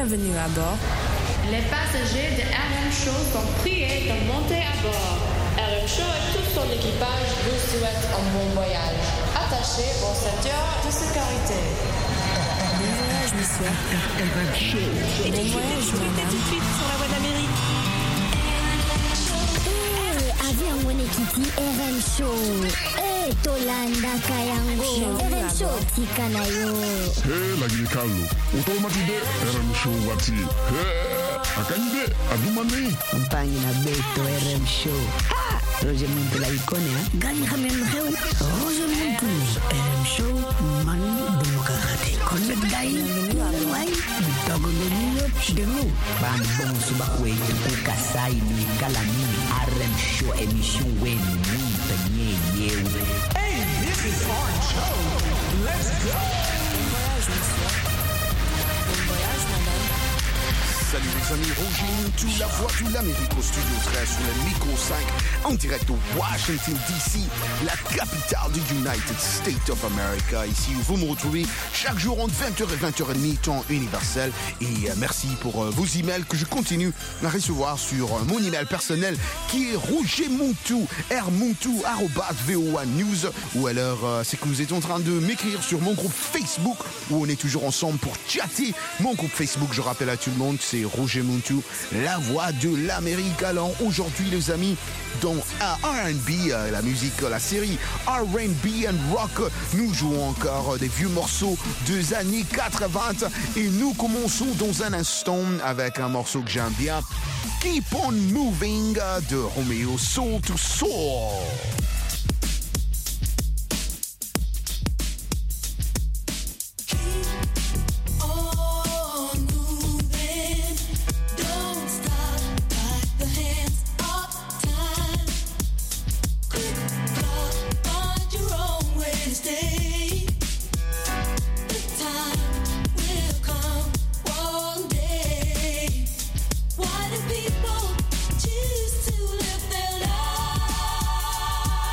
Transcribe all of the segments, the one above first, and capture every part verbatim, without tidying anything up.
Bienvenue à bord. Les passagers de R M Show sont priés de monter à bord. R M Show et tout son équipage vous souhaitent un bon voyage. Attachez vos ceintures de sécurité. Bon voyage, monsieur. R M Show. Bon voyage, madame. Tout de suite sur la voie d'Amérique. Eh, avion wene kiti R M Show. Eh, tolanda kayango. R M Show tika na yo. Hey, lagi Carlo. Automatide R M Show wati. Hey, akande adumani. Mpangi na beto R M Show. Ha! Roger Muntu la ikone ha. Gani kami mreu. Roger Muntu. R M Show mani demokrati. Connect guy. Why? Bitogo de niyo chidelu. Bambong subakwe tuku kasai ni kalami. R M Show emission wen ni penye yewe. Hey, this is Orange Show. Let's go. Bon voyage, monsieur. Bon voyage, madame. Salut les amis, Roger Muntu, la voix de l'Amérique au studio treize sur le micro cinq, en direct de Washington D C, la capitale du United States of America. Ici où vous me retrouvez chaque jour entre vingt heures et vingt heures trente, temps universel. Et euh, merci pour euh, vos emails que je continue à recevoir sur euh, mon email personnel qui est rogermuntu, rmuntu arobase voa news. Ou alors euh, c'est que vous êtes en train de m'écrire sur mon groupe Facebook où on est toujours ensemble pour chatter. Mon groupe Facebook, je rappelle à tout le monde, c'est Roger Muntu, la voix de l'Amérique. Alors aujourd'hui les amis, dans R and B, la musique, la série R and B and Rock, nous jouons encore des vieux morceaux des années quatre-vingts et nous commençons dans un instant avec un morceau que j'aime bien, Keep on Moving de Romeo Soul to Soul. Why do people choose to live their lives?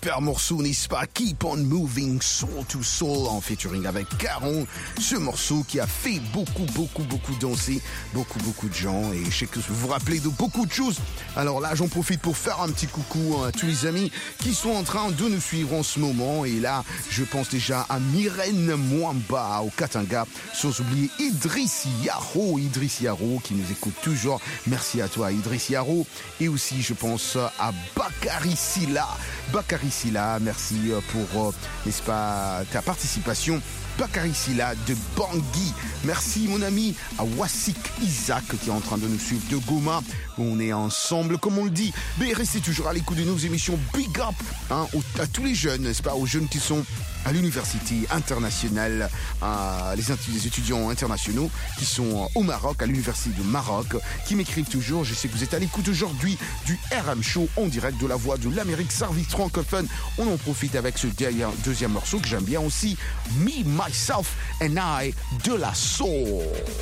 super morceau, n'est-ce pas? Keep on Moving, Soul to Soul, en featuring avec Caron. Ce morceau qui a fait beaucoup, beaucoup, beaucoup danser beaucoup, beaucoup de gens. Et je sais que vous vous rappelez de beaucoup de choses. Alors là, j'en profite pour faire un petit coucou à tous les amis qui sont en train de nous suivre en ce moment. Et là, je pense déjà à Myrène Mwamba au Katanga, sans oublier Idriss Yaro, Idriss Yaro qui nous écoute toujours. Merci à toi, Idriss Yaro. Et aussi, je pense à Bakary Silla. Bakary Silla, merci pour, euh, n'est-ce pas, ta participation. Bakary Silla de Bangui. Merci mon ami à Wassik Isaac qui est en train de nous suivre de Goma. On est ensemble comme on le dit. Mais restez toujours à l'écoute de nos émissions. Big up hein, à tous les jeunes, n'est-ce pas, aux jeunes qui sont à l'université internationale, à les, les étudiants internationaux qui sont au Maroc, à l'université de Maroc, qui m'écrivent toujours. Je sais que vous êtes à l'écoute aujourd'hui du R M Show en direct de la voix de l'Amérique service francophone. On en profite avec ce deuxième morceau que j'aime bien aussi, Me, Myself and I de la Soul.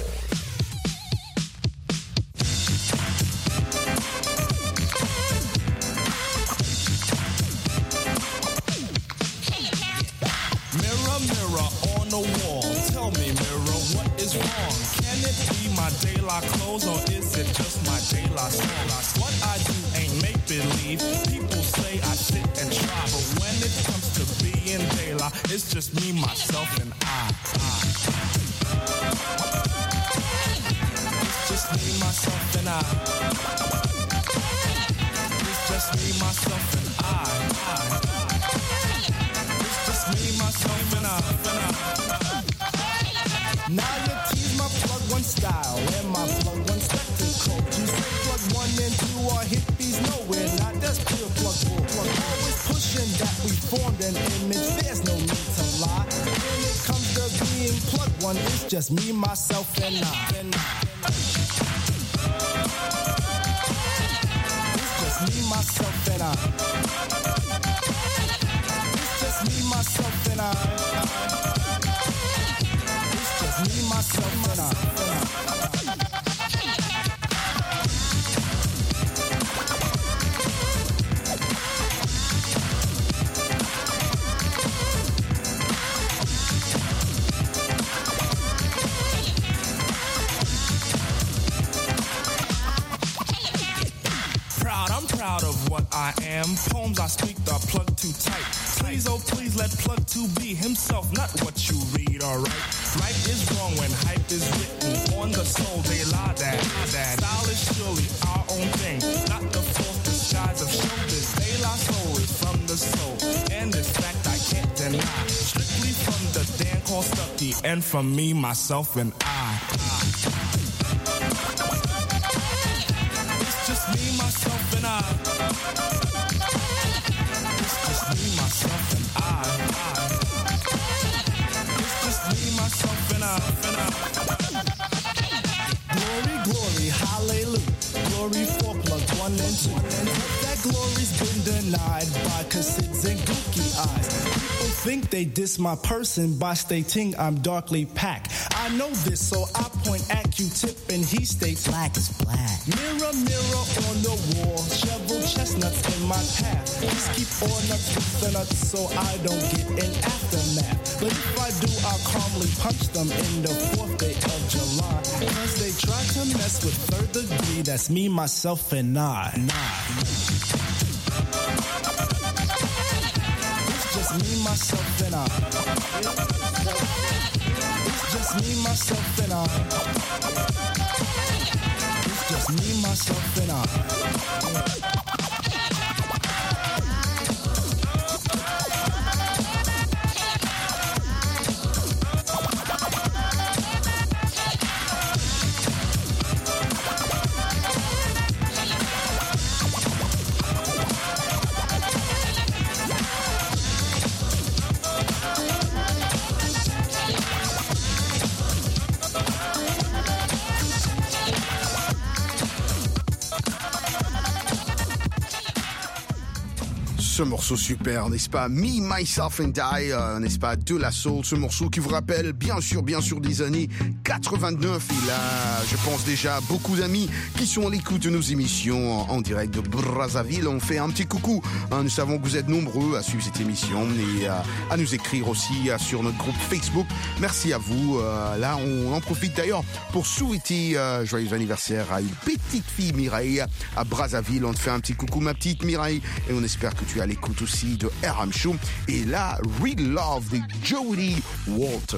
The wall. Tell me, mirror, what is wrong? Can it be my daylight clothes or is it just my daylight song? What I do ain't make believe. People say I sit and try, but when it comes to being daylight, it's just me, myself, and I. I. It's just me, myself, and I. It's just me, myself, and I. I. It's just me, myself, and I. Now you tease my plug one style and my plug one spectacle. You say plug one and two are hippies, nowhere not. That's pure plug bull. Plug always pushing that we formed an image. There's no need to lie. When it comes to being plug one, it's just me, myself, and I. And I. It's just me, myself, and I. It's just me, myself, and I. Me, myself, and I. Proud, I'm proud of what I am. Poems I speak are plugged too tight. Please, oh please, let plug two be himself, not what you read, alright? Right is wrong when hype is written on the soul, they lie that, that. Style is surely our own thing, not the false disguise of showbiz. They lie soul is from the soul, and this fact I can't deny. Strictly from the Dan called Stucky, and from me, myself, and I. I. It's just me, myself, and I. It's just me, myself, and I. I. Me, myself, and I, and I. Glory, glory, hallelujah. Glory for plug one and two. And that glory's been denied by cassids and gookie eyes. People think they diss my person by stating I'm darkly packed. I know this, so I point at Q-tip and he states black is black. Mirror, mirror on the wall, shovel chestnuts in my path. Please keep all nuts with the nuts so I don't get an aftermath. But if I do, I'll calmly punch them in the fourth day of July. Cause they try to mess with third degree, that's me, myself, and I. It's just me, myself, and I. It's just me, myself, and I. It's just me, myself, and I. Ce morceau super, n'est-ce pas? Me, Myself and I, euh, n'est-ce pas? De la soul, ce morceau qui vous rappelle bien sûr, bien sûr des années quatre-vingt-neuf. Et là, je pense déjà beaucoup d'amis qui sont à l'écoute de nos émissions en, en direct de Brazzaville. On fait un petit coucou. Hein, nous savons que vous êtes nombreux à suivre cette émission et euh, à nous écrire aussi euh, sur notre groupe Facebook. Merci à vous. Euh, là, on en profite d'ailleurs pour souhaiter euh, joyeux anniversaire à une petite fille, Mireille, à Brazzaville. On te fait un petit coucou, ma petite Mireille, et on espère que tu es à l'écoute aussi de R M Show. Et là, Real Love de Jody Walter.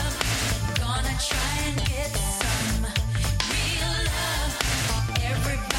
Everybody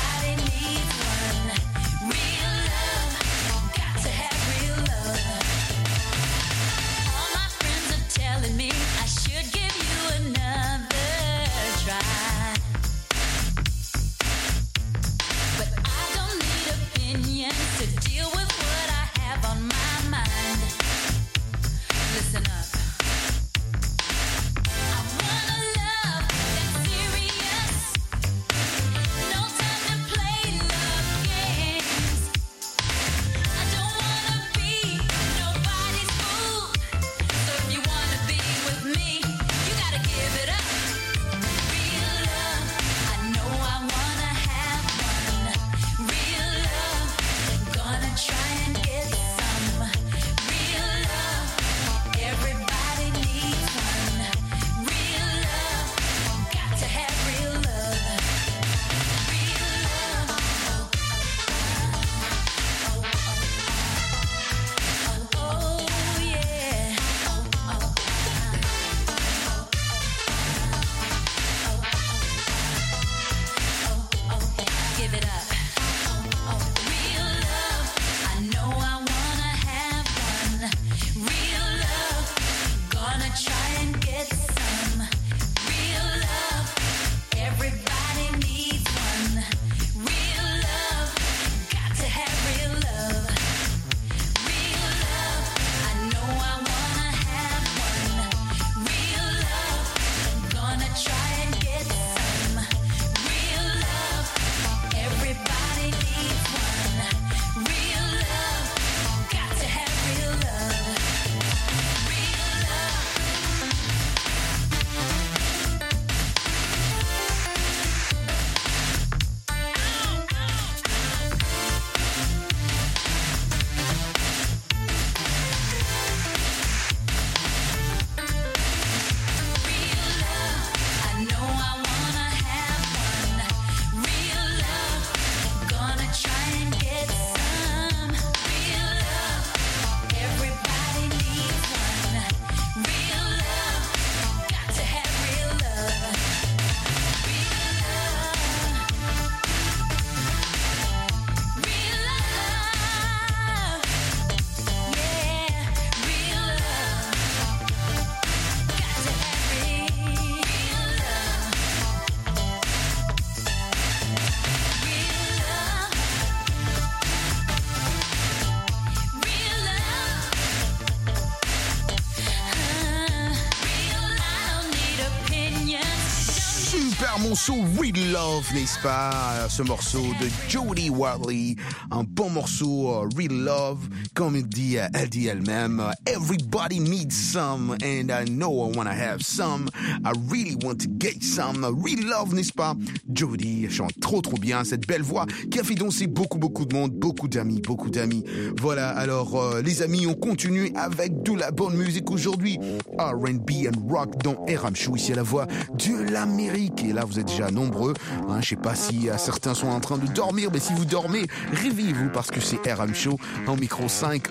morceau Real Love, n'est-ce pas? Ce morceau de Jody Watley, un bon morceau, uh, Real Love, comme elle dit, uh, elle dit elle-même, uh, everybody needs some, and I know I wanna have some, I really want to get some, Real Love, n'est-ce pas? Jody chante trop trop bien, cette belle voix qui a fait danser beaucoup beaucoup de monde, beaucoup d'amis, beaucoup d'amis. Voilà, alors euh, les amis, on continue avec de la bonne musique aujourd'hui, R and B and rock dans R M Show, ici à la voix de l'Amérique. Et là, vous êtes déjà nombreux. Hein, je sais pas si euh, certains sont en train de dormir, mais si vous dormez, réveillez-vous parce que c'est R M Show en micro cinq.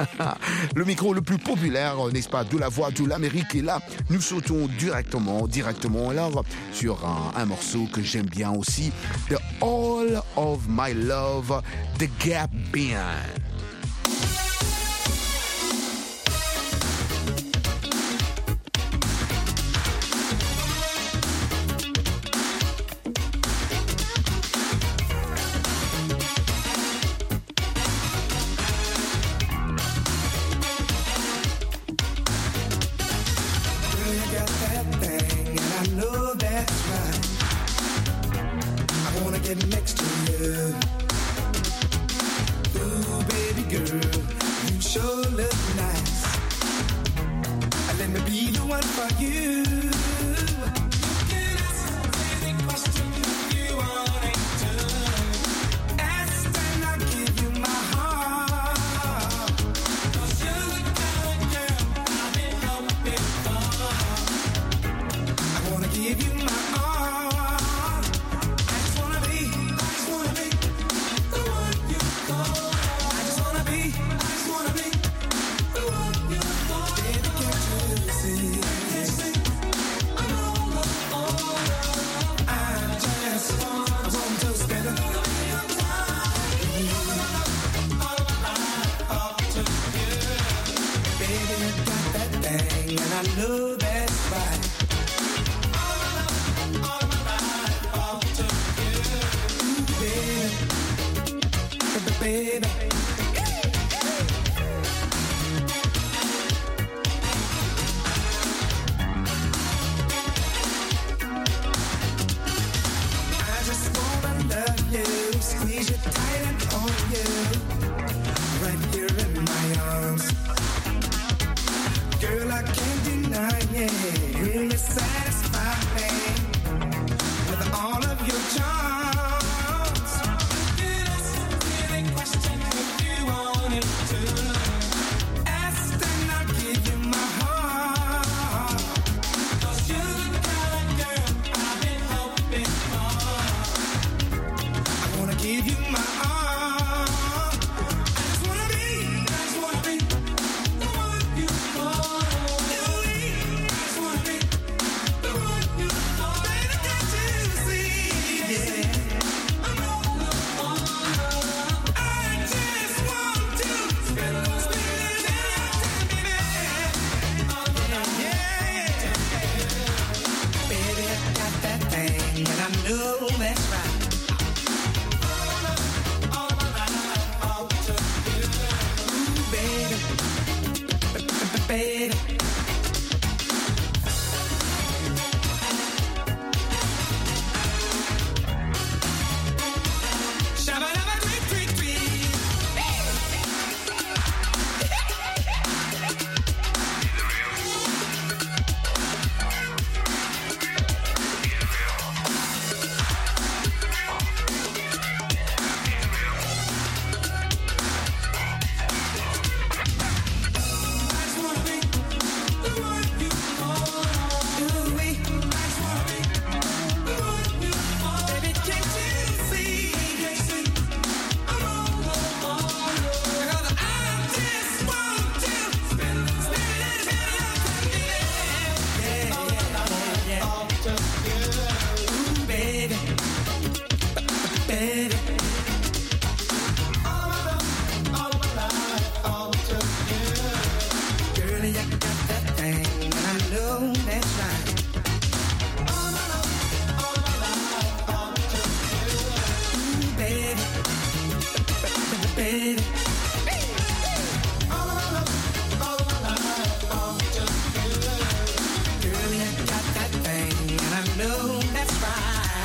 Le micro le plus populaire, n'est-ce pas, de la voix de l'Amérique. Et là, nous sautons directement, directement alors sur un, un morceau que j'aime bien aussi, The All of My Love, The Gap Band. know that's right.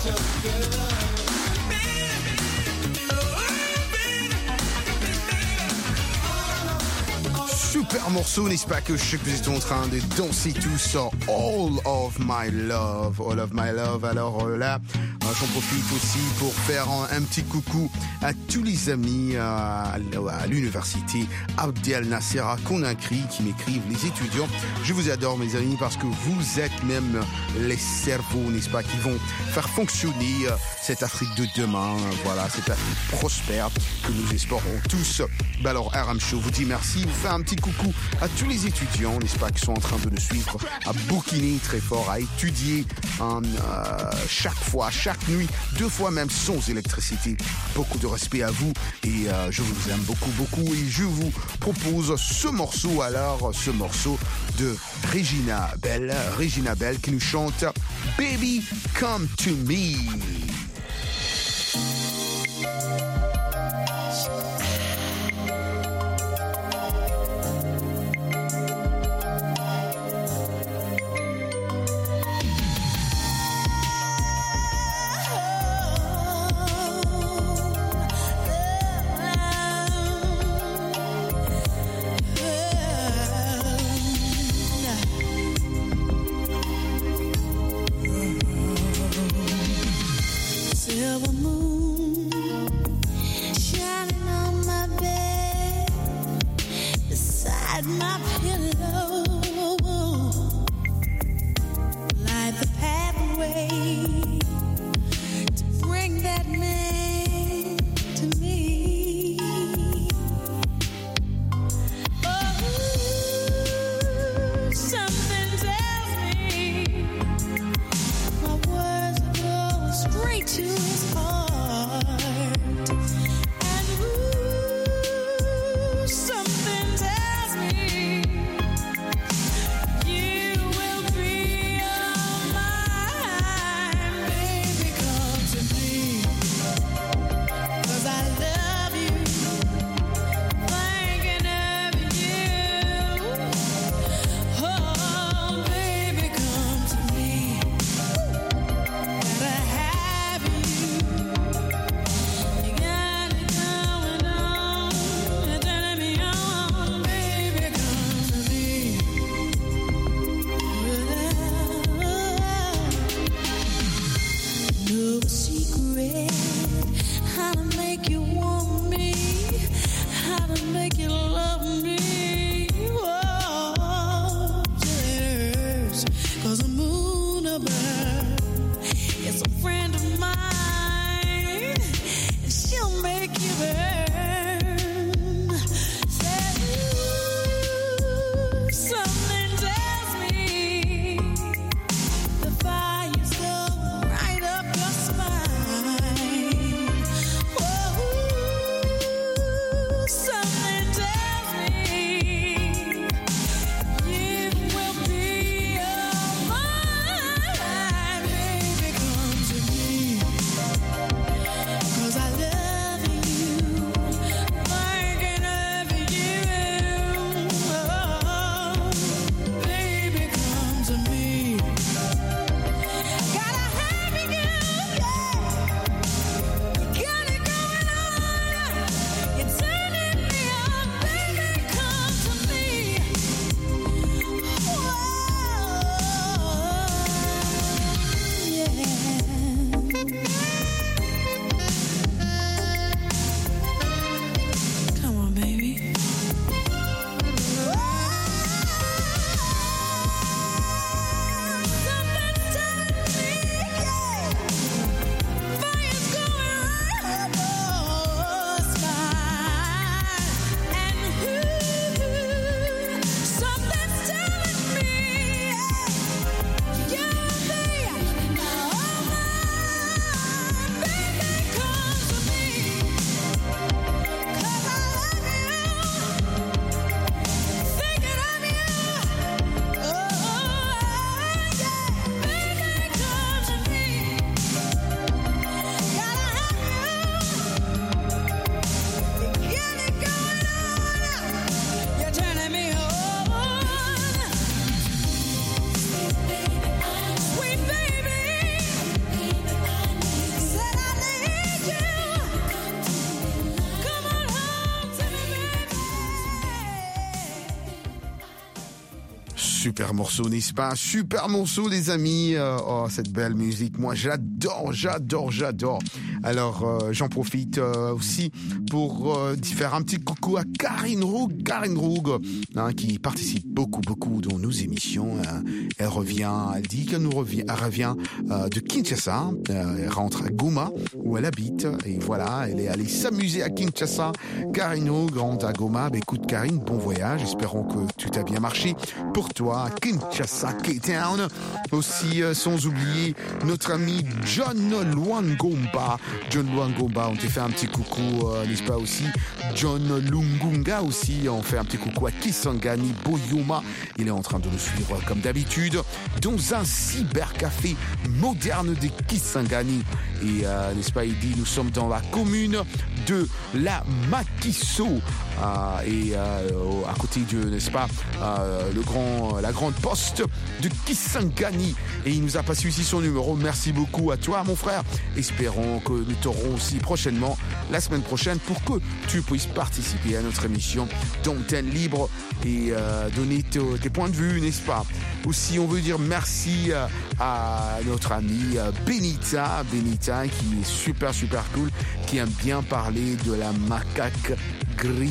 Super morceau, n'est-ce pas, que je sais que vous êtes en train de danser tous sur All of My Love, All of My Love. Alors euh, là, euh, j'en profite aussi pour faire un, un petit coucou à tous les amis euh, à, à l'université Abdel Nasser à Conakry qui m'écrivent, les étudiants. Je vous adore, mes amis, parce que vous êtes même les cerveaux, n'est-ce pas, qui vont faire fonctionner euh, cette Afrique de demain. Euh, voilà, cette Afrique prospère que nous espérons tous. Bah alors, R M Show vous dit merci, vous fait un petit coucou à tous les étudiants, n'est-ce pas, qui sont en train de nous suivre, à bouquiner très fort, à étudier hein, euh, chaque fois, chaque nuit, deux fois même sans électricité. Beaucoup de respect à vous et euh, je vous aime beaucoup, beaucoup et je vous propose ce morceau, alors ce morceau de Regina Belle, Regina Belle qui nous chante Baby Come to Me. Mine. Super morceau, n'est-ce pas? Super morceau, les amis. Euh, oh, cette belle musique. Moi, j'adore, j'adore, j'adore. Alors, euh, j'en profite euh, aussi pour euh, faire un petit coucou à Karine Roug. Karine Roug, hein, qui participe beaucoup, beaucoup dans nos émissions. Euh, elle revient, elle dit qu'elle nous revient, elle revient euh, de Kinshasa. Euh, elle rentre à Goma, où elle habite. Et voilà, elle est allée s'amuser à Kinshasa. Karine Roug rentre à Goma. Bah, écoute, Karine, bon voyage. Espérons que tout a bien marché pour toi. Kinshasa, K-Town. Aussi, euh, sans oublier notre ami John Luangomba. John Luangomba, on t'a fait un petit coucou, euh, n'est-ce pas aussi? John Lungunga aussi, on fait un petit coucou à Kisangani Boyoma. Il est en train de nous suivre comme d'habitude dans un cybercafé moderne de Kisangani. Et euh, n'est-ce pas, il dit, nous sommes dans la commune de la Makiso. Euh, et euh, à côté de, n'est-ce pas, euh, le grand, la grande poste de Kisangani. Et il nous a passé ici son numéro. Merci beaucoup à toi, mon frère. Espérons que nous t'aurons aussi prochainement, la semaine prochaine, pour que tu puisses participer à notre émission d'antenne libre et euh, donner t- tes points de vue, n'est-ce pas? Aussi, on veut dire merci euh, à notre ami euh, Benita, Benita, qui est super, super cool, qui aime bien parler de la macaque grise.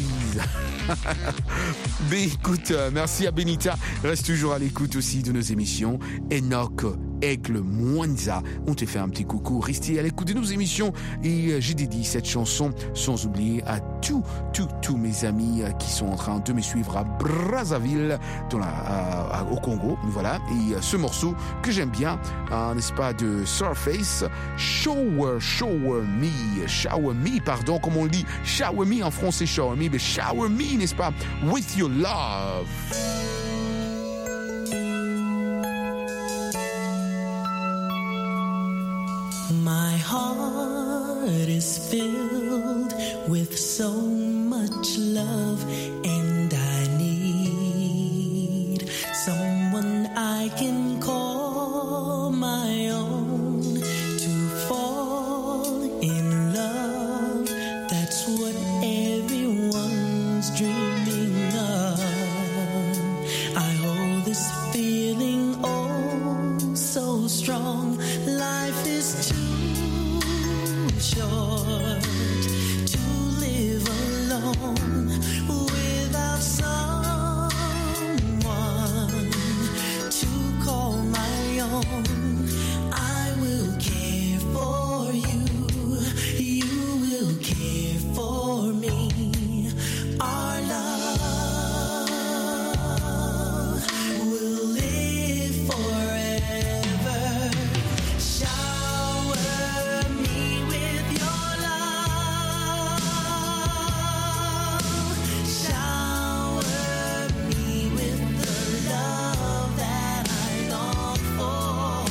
Mais écoute, euh, merci à Benita. Reste toujours à l'écoute aussi de nos émissions. Enoch, Aigle, Mwanza, on te fait un petit coucou. Restez à l'écoute de nos émissions. Et euh, j'ai dédié cette chanson, sans oublier à tous, tous, tous mes amis euh, qui sont en train de me suivre à Brazzaville, dans la, euh, au Congo. Voilà. Et euh, ce morceau que j'aime bien, euh, n'est-ce pas, de Surface, Shower, Shower Me, Shower Me, pardon, comme on le dit, Shower Me en français, Shower Me, mais Shower Me, n'est-ce pas, with your love. My heart is filled with so much love, and I need someone I can call my own to fall in love. That's what everyone's dreaming of. I hold this feeling oh so strong. Life is too short to live alone without someone to call my own. I will care for you, you will care for me. Our love will live forever. Shower me with your love. Shower me with the love that I long for.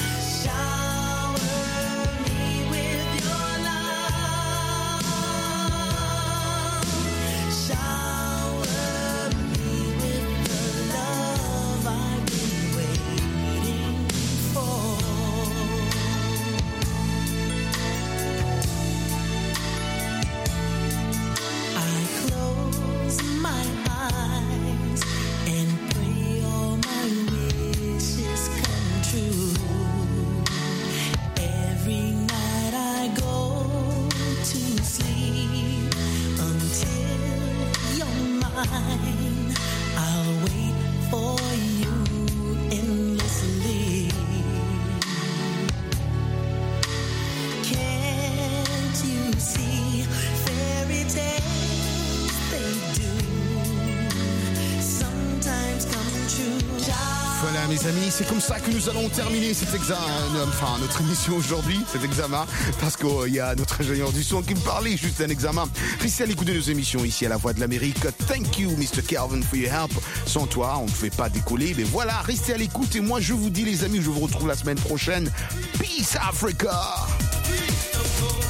Shower me with your love. Shower me with the love I've been waiting for. I close my eyes and pray all my wishes come true. Every night I go to sleep until you're mine. I'll wait for you endlessly. Can't you see fairy tales? They do sometimes come true. Voilà, mes amis, c'est comme ça que nous allons terminer cet examen, enfin notre émission aujourd'hui, cet examen, parce qu'il oh, y a notre ingénieur du son qui me parlait juste d'un examen. Restez à l'écoute de nos émissions ici à la Voix de l'Amérique. Thank you, mister Calvin, for your help. Sans toi, on ne pouvait pas décoller, mais voilà, restez à l'écoute et moi je vous dis, les amis, je vous retrouve la semaine prochaine. Peace Africa.